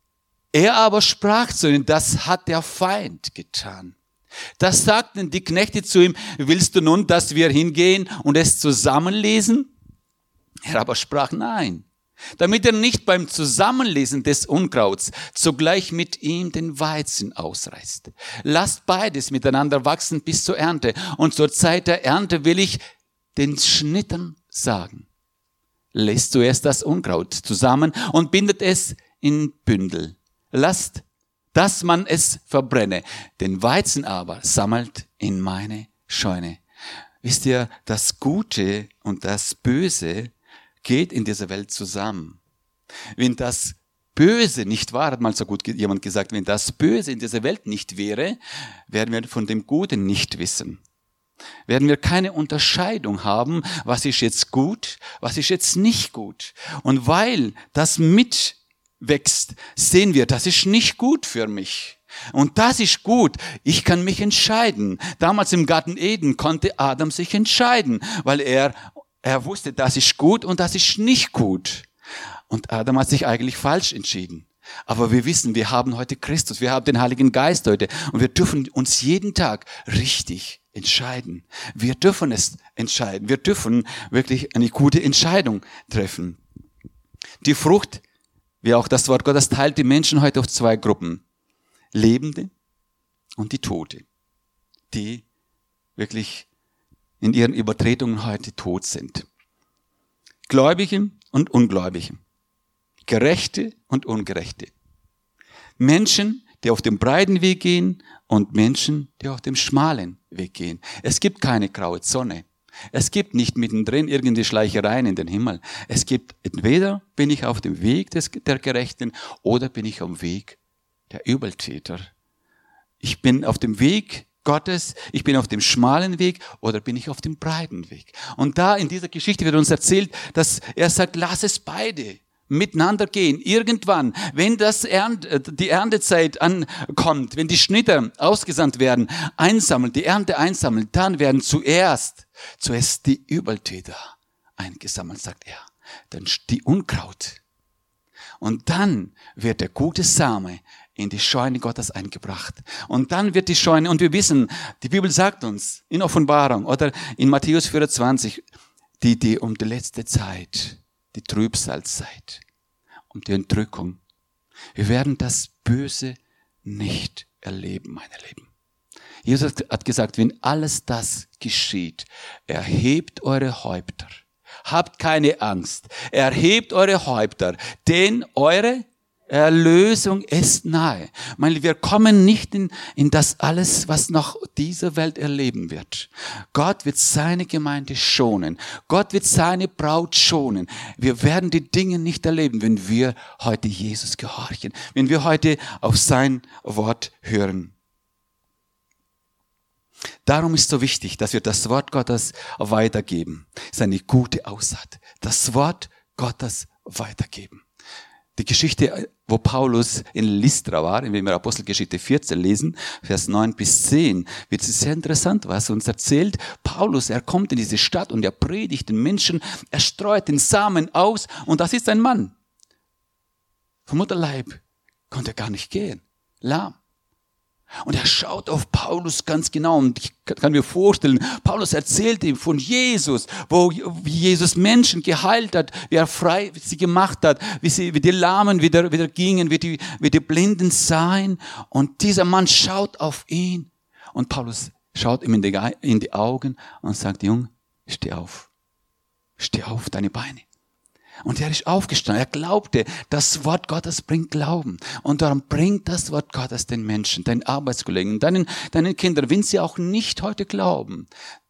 er aber sprach zu ihnen, das hat der Feind getan. Das sagten die Knechte zu ihm, willst du nun, dass wir hingehen und es zusammenlesen? Er aber sprach, nein, damit er nicht beim Zusammenlesen des Unkrauts zugleich mit ihm den Weizen ausreißt. Lasst beides miteinander wachsen bis zur Ernte. Und zur Zeit der Ernte will ich den Schnittern sagen. Lässt zuerst das Unkraut zusammen und bindet es in Bündel. Lasst, dass man es verbrenne. Den Weizen aber sammelt in meine Scheune. Wisst ihr, das Gute und das Böse geht in dieser Welt zusammen. Wenn das Böse nicht war, hat mal so gut jemand gesagt, wenn das Böse in dieser Welt nicht wäre, werden wir von dem Guten nicht wissen. Werden wir keine Unterscheidung haben, was ist jetzt gut, was ist jetzt nicht gut. Und weil das mitwächst, sehen wir, das ist nicht gut für mich. Und das ist gut. Ich kann mich entscheiden. Damals im Garten Eden konnte Adam sich entscheiden, weil er Er wusste, das ist gut und das ist nicht gut. Und Adam hat sich eigentlich falsch entschieden. Aber wir wissen, wir haben heute Christus, wir haben den Heiligen Geist heute und wir dürfen uns jeden Tag richtig entscheiden. Wir dürfen es entscheiden. Wir dürfen wirklich eine gute Entscheidung treffen. Die Frucht, wie auch das Wort Gottes, teilt die Menschen heute auf zwei Gruppen. Lebende und die Tote, die wirklich in ihren Übertretungen heute tot sind. Gläubige und Ungläubige. Gerechte und Ungerechte. Menschen, die auf dem breiten Weg gehen und Menschen, die auf dem schmalen Weg gehen. Es gibt keine graue Zone. Es gibt nicht mittendrin irgendeine Schleichereien in den Himmel. Es gibt, entweder bin ich auf dem Weg des, der Gerechten oder bin ich am Weg der Übeltäter. Ich bin auf dem Weg Gottes, ich bin auf dem schmalen Weg oder bin ich auf dem breiten Weg. Und da in dieser Geschichte wird uns erzählt, dass er sagt, lass es beide miteinander gehen. Irgendwann, wenn das Ernte, die Erntezeit ankommt, wenn die Schnitter ausgesandt werden, einsammeln, die Ernte einsammeln, dann werden zuerst, zuerst die Übeltäter eingesammelt, sagt er. Dann die Unkraut. Und dann wird der gute Same in die Scheune Gottes eingebracht. Und dann wird die Scheune, und wir wissen, die Bibel sagt uns in Offenbarung oder in Matthäus vierundzwanzig, die, die um die letzte Zeit, die Trübsalzeit, um die Entrückung. Wir werden das Böse nicht erleben, meine Lieben. Jesus hat gesagt, wenn alles das geschieht, erhebt eure Häupter. Habt keine Angst. Erhebt eure Häupter, denn eure Erlösung ist nahe. Meine, wir kommen nicht in, in das alles, was noch diese Welt erleben wird. Gott wird seine Gemeinde schonen. Gott wird seine Braut schonen. Wir werden die Dinge nicht erleben, wenn wir heute Jesus gehorchen, wenn wir heute auf sein Wort hören. Darum ist so wichtig, dass wir das Wort Gottes weitergeben. Das ist eine gute Aussaat. Das Wort Gottes weitergeben. Die Geschichte, wo Paulus in Lystra war, wenn wir Apostelgeschichte vierzehn lesen, Vers neun bis zehn, wird es sehr interessant, was uns erzählt. Paulus, er kommt in diese Stadt und er predigt den Menschen, er streut den Samen aus und das ist ein Mann. Vom Mutterleib konnte er gar nicht gehen, lahm. Und er schaut auf Paulus ganz genau und ich kann mir vorstellen, Paulus erzählt ihm von Jesus, wo wie Jesus Menschen geheilt hat, wie er frei sie gemacht hat, wie, sie, wie die Lahmen wieder, wieder gingen, wie die, wie die Blinden sahen. Und dieser Mann schaut auf ihn und Paulus schaut ihm in die, in die Augen und sagt, Junge, steh auf, steh auf, deine Beine. Und er ist aufgestanden. Er glaubte, das Wort Gottes bringt Glauben. Und darum bringt das Wort Gottes den Menschen, deinen Arbeitskollegen, deinen, deinen Kindern, wenn sie auch nicht heute glauben.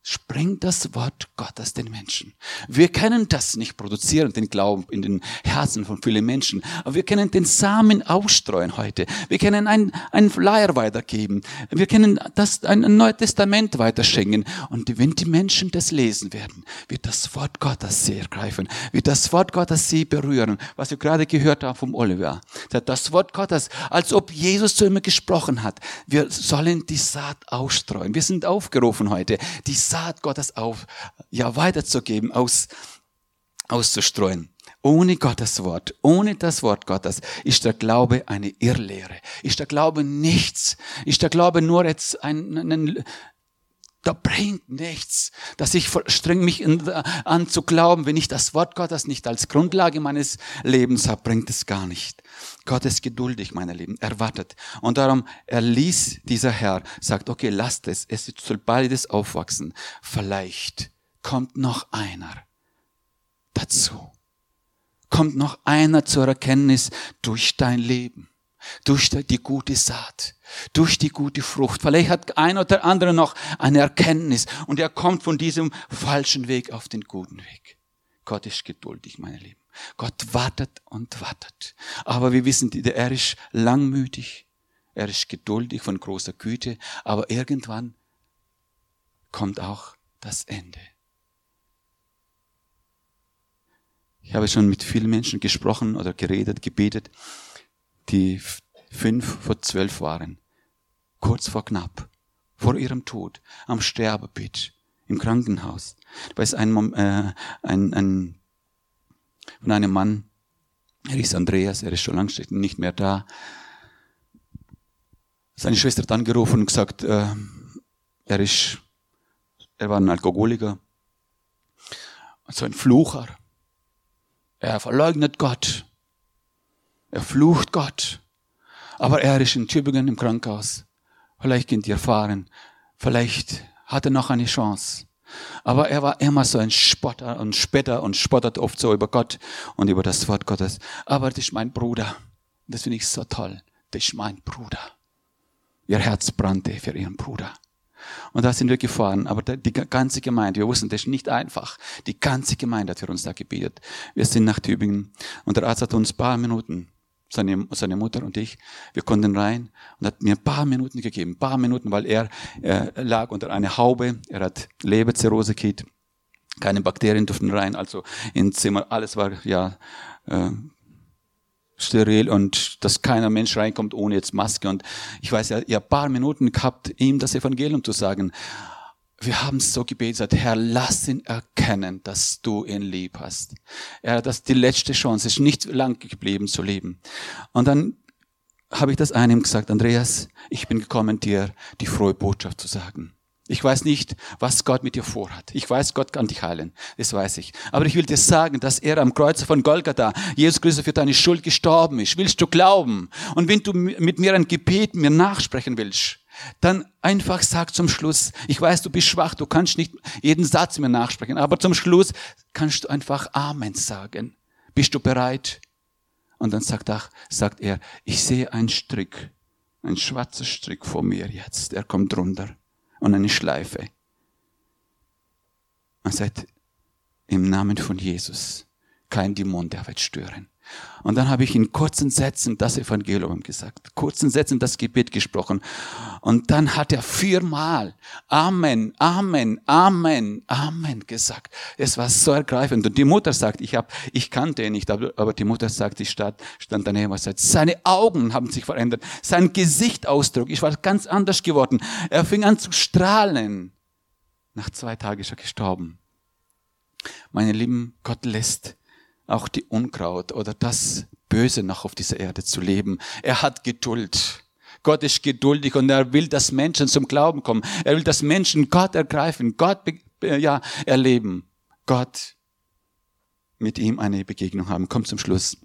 Springt das Wort Gottes den Menschen. Wir können das nicht produzieren, den Glauben in den Herzen von vielen Menschen. Aber wir können den Samen ausstreuen heute. Wir können ein, ein Flyer weitergeben. Wir können das, ein, ein Neues Testament weiterschenken. Und wenn die Menschen das lesen werden, wird das Wort Gottes sie ergreifen. Wird das Wort Gottes sie berühren. Was wir gerade gehört haben vom Oliver. Das Wort Gottes, als ob Jesus zu ihm gesprochen hat. Wir sollen die Saat ausstreuen. Wir sind aufgerufen heute, die Saat Gottes auf, ja, weiterzugeben, aus, auszustreuen. Ohne Gottes Wort, ohne das Wort Gottes ist der Glaube eine Irrlehre. Ist der Glaube nichts. Ist der Glaube nur jetzt ein, ein da bringt nichts, dass ich streng mich an zu glauben, wenn ich das Wort Gottes nicht als Grundlage meines Lebens habe, bringt es gar nicht. Gott ist geduldig, meine Lieben, er wartet. Und darum, er ließ dieser Herr, sagt, okay, lasst es, es soll beides aufwachsen. Vielleicht kommt noch einer dazu. Kommt noch einer zur Erkenntnis durch dein Leben. Durch die gute Saat, durch die gute Frucht. Vielleicht hat ein oder andere noch eine Erkenntnis und er kommt von diesem falschen Weg auf den guten Weg. Gott ist geduldig, meine Lieben. Gott wartet und wartet. Aber wir wissen, er ist langmütig, er ist geduldig von großer Güte, aber irgendwann kommt auch das Ende. Ich habe schon mit vielen Menschen gesprochen oder geredet, gebetet, die fünf vor zwölf waren, kurz vor knapp, vor ihrem Tod, am Sterbebett, im Krankenhaus. Da ist ein, äh, ein, ein von einem Mann, er ist Andreas, er ist schon lange nicht mehr da. Seine Schwester hat angerufen und gesagt, äh, er ist, er war ein Alkoholiker, so ein Flucher. Er verleugnet Gott. Er flucht Gott. Aber er ist in Tübingen im Krankenhaus. Vielleicht könnt ihr erfahren. Vielleicht hat er noch eine Chance. Aber er war immer so ein Spotter und Spätter und spottert oft so über Gott und über das Wort Gottes. Aber das ist mein Bruder. Das finde ich so toll. Das ist mein Bruder. Ihr Herz brannte für ihren Bruder. Und da sind wir gefahren. Aber die ganze Gemeinde, wir wussten, das ist nicht einfach. Die ganze Gemeinde hat für uns da gebetet. Wir sind nach Tübingen und der Arzt hat uns ein paar Minuten, seine, seine Mutter und ich, wir konnten rein und hat mir ein paar Minuten gegeben. Ein paar Minuten, weil er, er lag unter einer Haube. Er hat Leberzirrhose gehabt. Keine Bakterien durften rein. Also im Zimmer, alles war ja äh, steril und dass keiner Mensch reinkommt ohne jetzt Maske. Und ich weiß, ja, ihr habt ein paar Minuten gehabt, ihm das Evangelium zu sagen. Wir haben so gebetet, Herr, lass ihn erkennen, dass du ihn lieb hast. Er, das ist die letzte Chance, es ist nicht lang geblieben zu leben. Und dann habe ich das einem gesagt, Andreas, ich bin gekommen, dir die frohe Botschaft zu sagen. Ich weiß nicht, was Gott mit dir vorhat. Ich weiß, Gott kann dich heilen. Das weiß ich. Aber ich will dir sagen, dass er am Kreuz von Golgatha, Jesus Christus, für deine Schuld gestorben ist. Willst du glauben? Und wenn du mit mir ein Gebet mir nachsprechen willst, dann einfach sag zum Schluss, ich weiß, du bist schwach, du kannst nicht jeden Satz mir nachsprechen, aber zum Schluss kannst du einfach Amen sagen. Bist du bereit? Und dann sagt er, sagt er, ich sehe einen Strick, ein schwarzer Strick vor mir jetzt, er kommt runter. Und eine Schleife. Und sagt, im Namen von Jesus, kein Dämon, der wird stören. Und dann habe ich in kurzen Sätzen das Evangelium gesagt, kurzen Sätzen das Gebet gesprochen. Und dann hat er viermal Amen, Amen, Amen, Amen gesagt. Es war so ergreifend. Und die Mutter sagt, ich habe, ich kannte ihn nicht, aber, aber die Mutter sagt, ich stand, stand daneben und sagt, seine Augen haben sich verändert, sein Gesichtsausdruck, ich war ganz anders geworden. Er fing an zu strahlen. Nach zwei Tagen ist er gestorben. Meine Lieben, Gott lässt auch die Unkraut oder das Böse noch auf dieser Erde zu leben. Er hat Geduld. Gott ist geduldig und er will, dass Menschen zum Glauben kommen. Er will, dass Menschen Gott ergreifen, Gott ja, erleben. Gott mit ihm eine Begegnung haben. Kommt zum Schluss.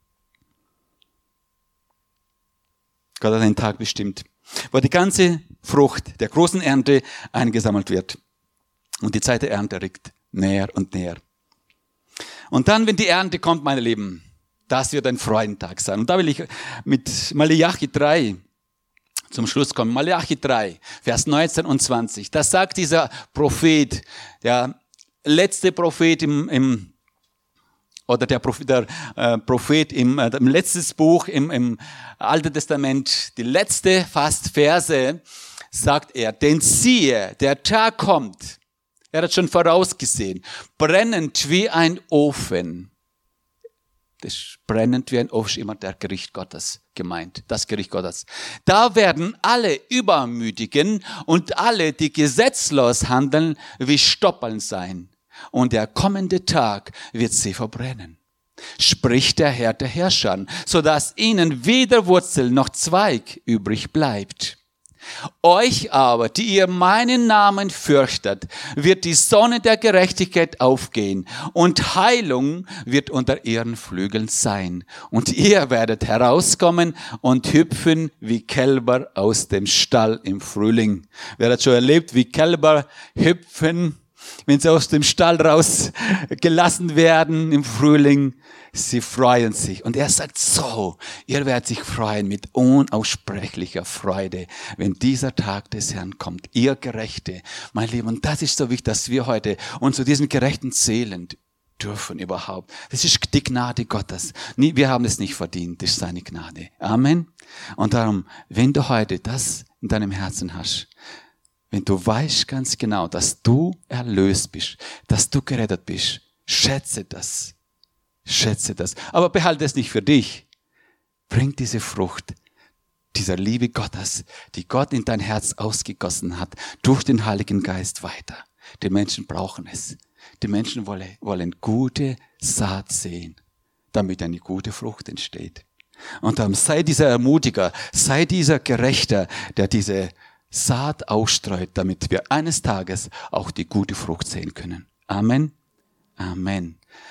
Gott hat einen Tag bestimmt, wo die ganze Frucht der großen Ernte eingesammelt wird. Und die Zeit der Ernte rückt näher und näher. Und dann, wenn die Ernte kommt, meine Lieben, das wird ein Freudentag sein. Und da will ich mit Malachi drei, zum Schluss kommen. Malachi drei, Vers neunzehn und zwanzig. Da sagt dieser Prophet, der letzte Prophet im, im oder der Prophet, der, äh, Prophet im, äh, im letzten Buch im, im Alten Testament, die letzte fast Verse, sagt er, denn siehe, der Tag kommt, er hat schon vorausgesehen, brennend wie ein Ofen. Das brennend wie ein Ofen ist immer der Gericht Gottes gemeint, das Gericht Gottes. Da werden alle Übermütigen und alle, die gesetzlos handeln, wie Stoppeln sein. Und der kommende Tag wird sie verbrennen, spricht der Herr der Herrscher, sodass ihnen weder Wurzel noch Zweig übrig bleibt. Euch aber, die ihr meinen Namen fürchtet, wird die Sonne der Gerechtigkeit aufgehen und Heilung wird unter ihren Flügeln sein. Und ihr werdet herauskommen und hüpfen wie Kälber aus dem Stall im Frühling. Wer hat schon erlebt, wie Kälber hüpfen, wenn sie aus dem Stall rausgelassen werden im Frühling? Sie freuen sich. Und er sagt so, ihr werdet sich freuen mit unaussprechlicher Freude, wenn dieser Tag des Herrn kommt. Ihr Gerechte, mein Lieben. Und das ist so wichtig, dass wir heute uns zu diesen Gerechten zählen dürfen überhaupt. Das ist die Gnade Gottes. Wir haben es nicht verdient, das ist seine Gnade. Amen. Und darum, wenn du heute das in deinem Herzen hast, wenn du weißt ganz genau, dass du erlöst bist, dass du gerettet bist, schätze das. Schätze das. Aber behalte es nicht für dich. Bring diese Frucht dieser Liebe Gottes, die Gott in dein Herz ausgegossen hat, durch den Heiligen Geist weiter. Die Menschen brauchen es. Die Menschen wollen, wollen gute Saat sehen, damit eine gute Frucht entsteht. Und darum sei dieser Ermutiger, sei dieser Gerechter, der diese Saat ausstreut, damit wir eines Tages auch die gute Frucht sehen können. Amen. Amen.